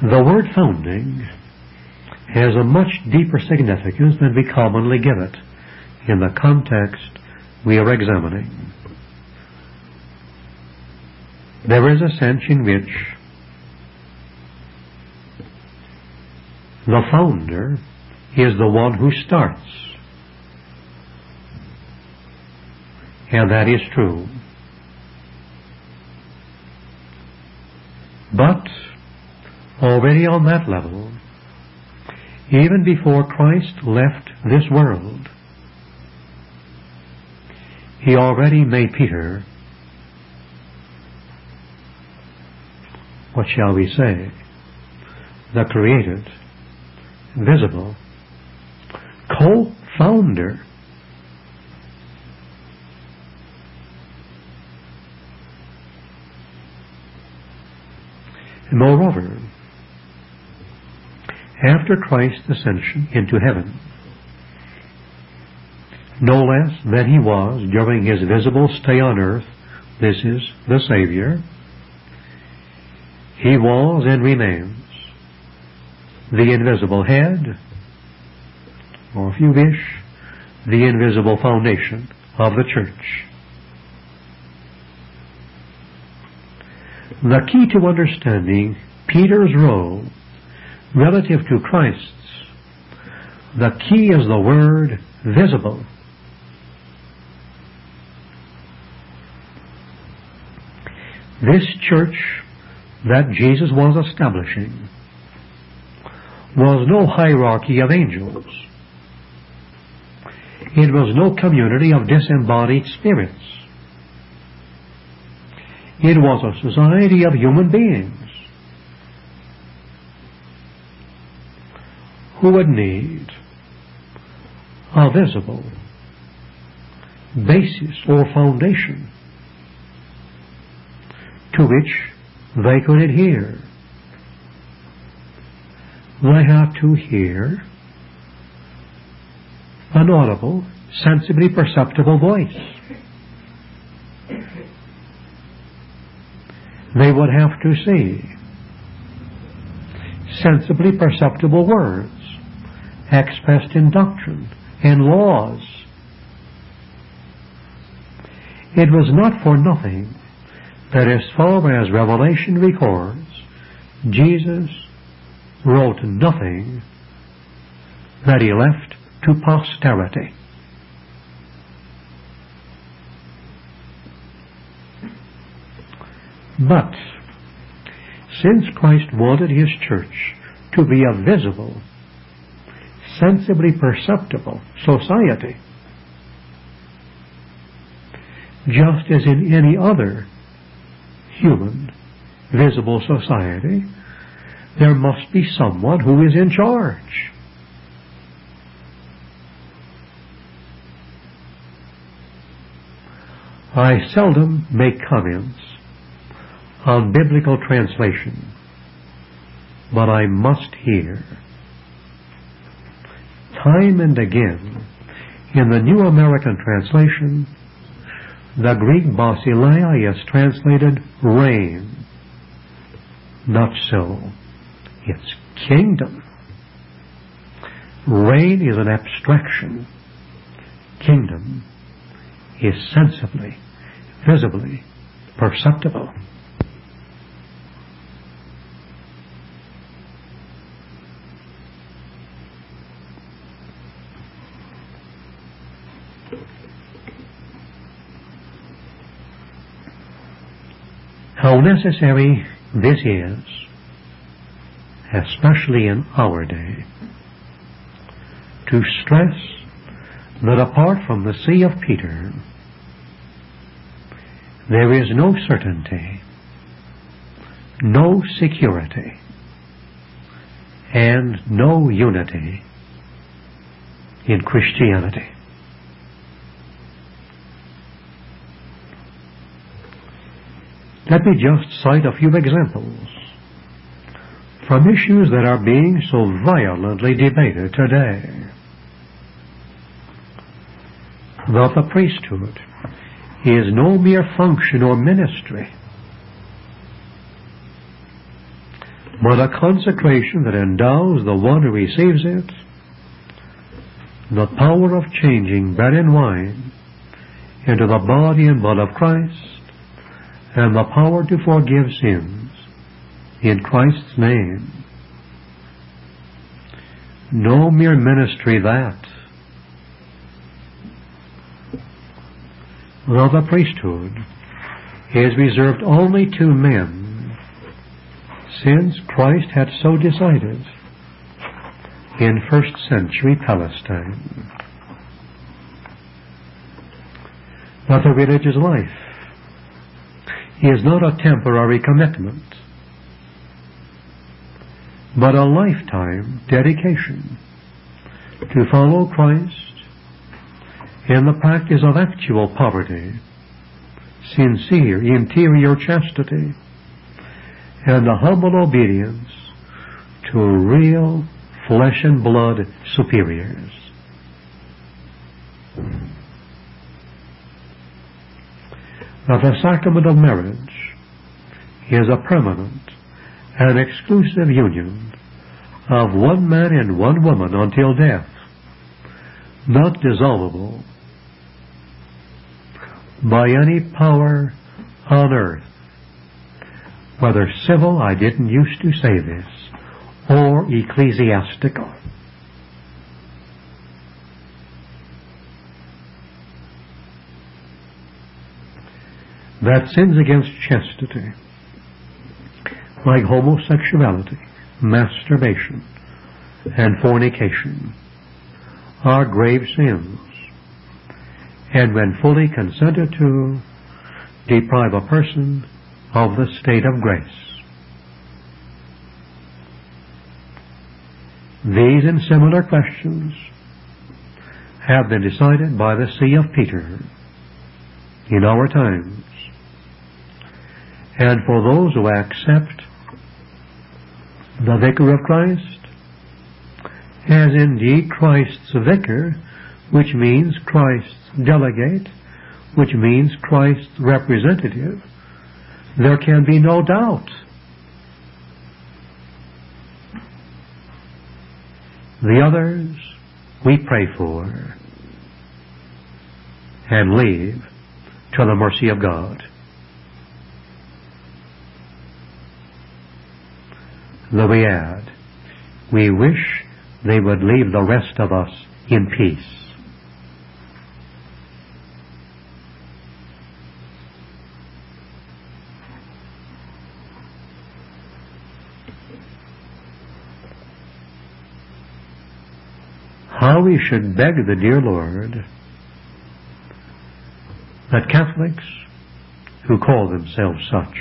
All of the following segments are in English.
The word founding has a much deeper significance than we commonly give it in the context we are examining. There is a sense in which the founder is the one who starts, and that is true. But already on that level, even before Christ left this world, He already made Peter, what shall we say, the created, visible, co-founder Moreover, after Christ's ascension into heaven, no less than He was during His visible stay on earth, this is the Savior, He was and remains the invisible head, or if you wish, the invisible foundation of the church. The key to understanding Peter's role relative to Christ's, the key is the word visible. This church that Jesus was establishing was no hierarchy of angels. It was no community of disembodied spirits. It was a society of human beings who would need a visible basis or foundation to which they could adhere. They have to hear an audible, sensibly perceptible voice. They would have to see sensibly perceptible words expressed in doctrine and laws. It was not for nothing that as far as Revelation records, Jesus wrote nothing that He left to posterity. But since Christ wanted His church to be a visible, sensibly perceptible society, just as in any other human, visible society, there must be someone who is in charge. I seldom make comments on biblical translation, but I must hear time and again in the New American Translation, the Greek basileia is translated reign. Not so. It's kingdom. Reign is an abstraction. Kingdom is sensibly, visibly perceptible. How necessary this is, especially in our day, to stress that apart from the See of Peter, there is no certainty, no security, and no unity in Christianity. Let me just cite a few examples from issues that are being so violently debated today. That the priesthood is no mere function or ministry, but a consecration that endows the one who receives it the power of changing bread and wine into the body and blood of Christ, and the power to forgive sins in Christ's name. No mere ministry that. Now the priesthood is reserved only to men, since Christ had so decided in first century Palestine. But the religious life is not a temporary commitment, but a lifetime dedication to follow Christ in the practice of actual poverty, sincere interior chastity, and a humble obedience to real flesh and blood superiors. Now the sacrament of marriage is a permanent and exclusive union of one man and one woman until death, not dissolvable by any power on earth, whether civil, I didn't used to say this, or ecclesiastical. That sins against chastity, like homosexuality, masturbation, and fornication, are grave sins, and when fully consented to, deprive a person of the state of grace. These and similar questions have been decided by the See of Peter in our times, and for those who accept the Vicar of Christ as indeed Christ's Vicar, which means Christ's delegate, which means Christ's representative, there can be no doubt. The others we pray for and leave to the mercy of God. Though we add, we wish they would leave the rest of us in peace. How we should beg the dear Lord that Catholics who call themselves such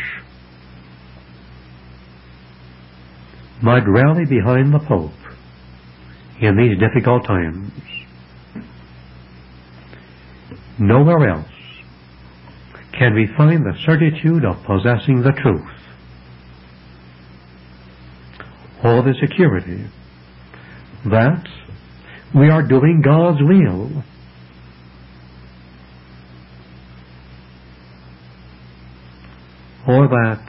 might rally behind the Pope in these difficult times. Nowhere else can we find the certitude of possessing the truth, or the security that we are doing God's will. Or that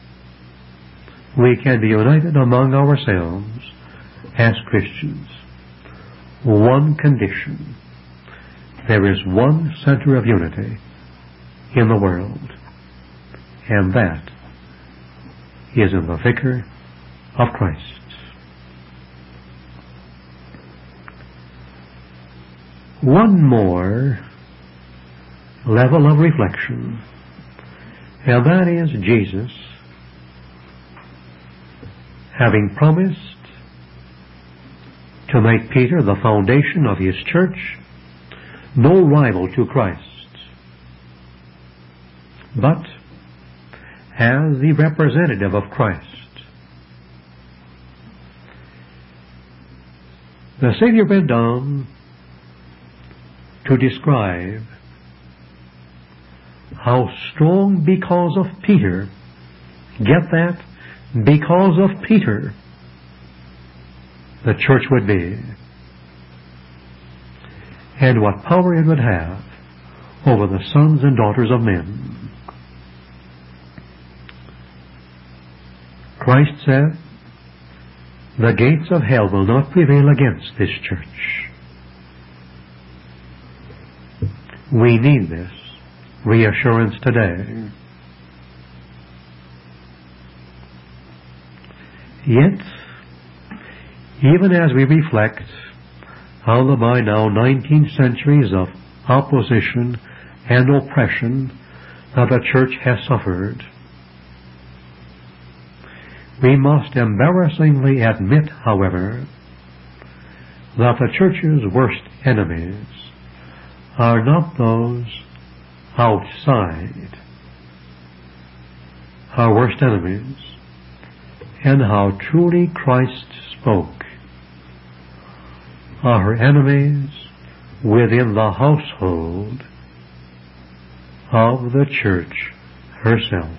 we can be united among ourselves as Christians. One condition: there is one center of unity in the world, and that is in the Vicar of Christ. One more level of reflection, and that is Jesus, having promised to make Peter the foundation of his church, no rival to Christ, but as the representative of Christ. The Savior went on to describe how strong, because of Peter, get that, because of Peter, the church would be, and what power it would have over the sons and daughters of men. Christ said The gates of hell will not prevail against this church. We need this reassurance today. Yet, even as we reflect on the by now 19 centuries of opposition and oppression that the church has suffered, we must embarrassingly admit, however, that the church's worst enemies are not those outside. Our worst enemies, and how truly Christ spoke, are her enemies within the household of the church herself.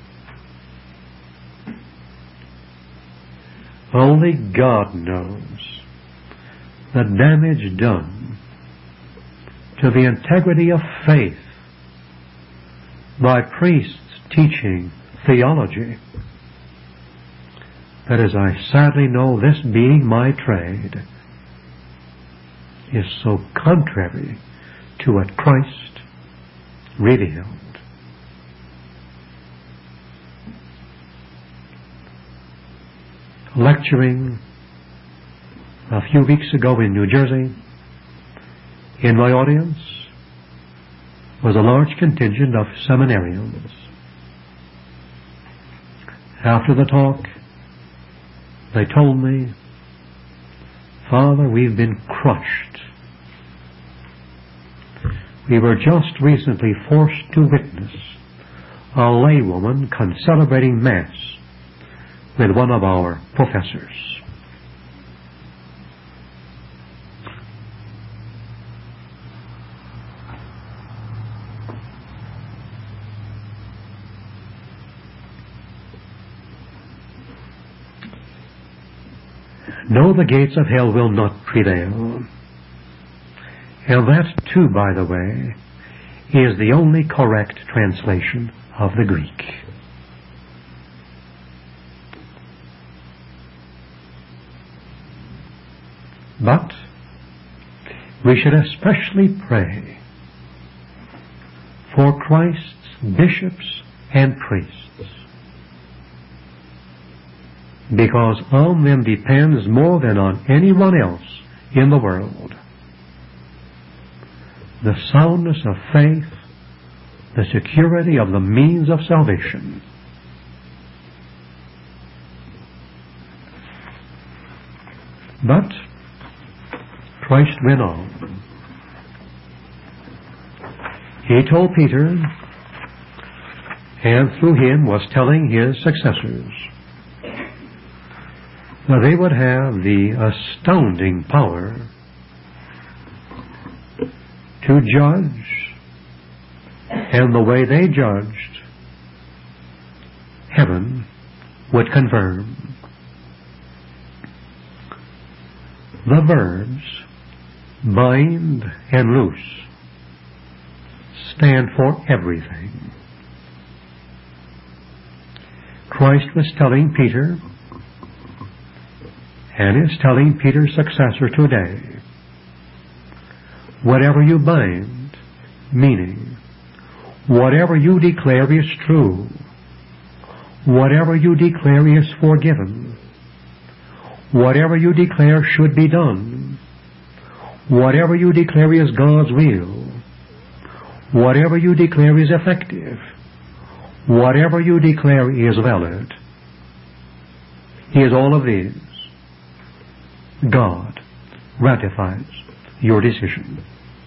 Only God knows the damage done to the integrity of faith by priests teaching theology that, as I sadly know, this being my trade, is so contrary to what Christ revealed. Lecturing a few weeks ago in New Jersey, in my audience was a large contingent of seminarians. After the talk, they told me, "Father, we've been crushed. We were just recently forced to witness a laywoman concelebrating Mass with one of our professors." No, the gates of hell will not prevail. And that, too, by the way, is the only correct translation of the Greek. But we should especially pray for Christ's bishops and priests, because on them depends more than on anyone else in the world the soundness of faith, the security of the means of salvation. But Christ went on. He told Peter, and through him was telling his successors, that they would have the astounding power to judge, and the way they judged, heaven would confirm. The verbs bind and loose stand for everything. Christ was telling Peter, and is telling Peter's successor today, whatever you bind, meaning whatever you declare is true, whatever you declare is forgiven, whatever you declare should be done, whatever you declare is God's will, whatever you declare is effective, whatever you declare is valid, is all of these. God ratifies your decision.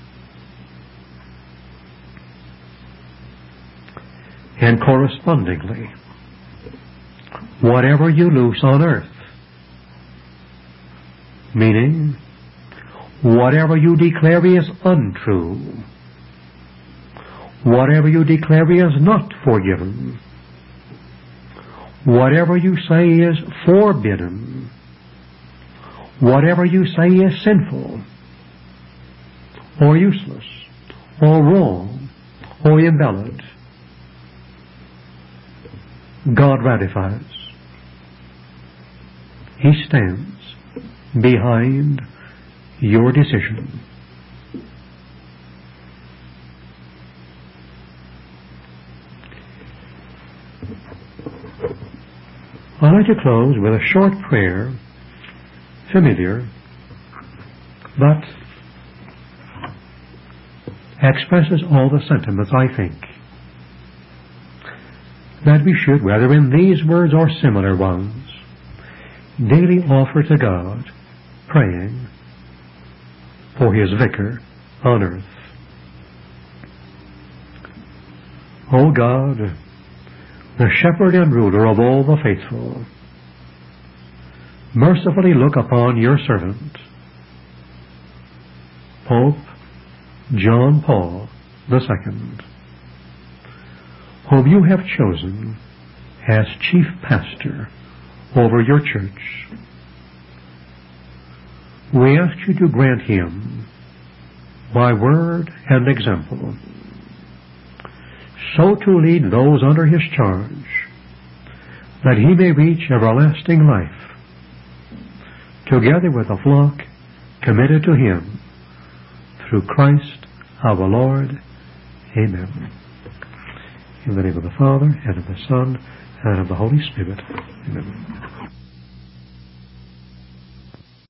And correspondingly, whatever you loose on earth, meaning whatever you declare is untrue, whatever you declare is not forgiven, whatever you say is forbidden, whatever you say is sinful, or useless, or wrong, or invalid, God ratifies He stands behind your decision. I'd like to close with a short prayer, familiar, but expresses all the sentiments, I think, that we should, whether in these words or similar ones, daily offer to God, praying for His vicar on earth. O God, the shepherd and ruler of all the faithful, mercifully look upon your servant, Pope John Paul II, whom you have chosen as chief pastor over your church. We ask you to grant him, by word and example, so to lead those under his charge that he may reach everlasting life, together with a flock committed to him, through Christ our Lord. Amen. In the name of the Father, and of the Son, and of the Holy Spirit. Amen.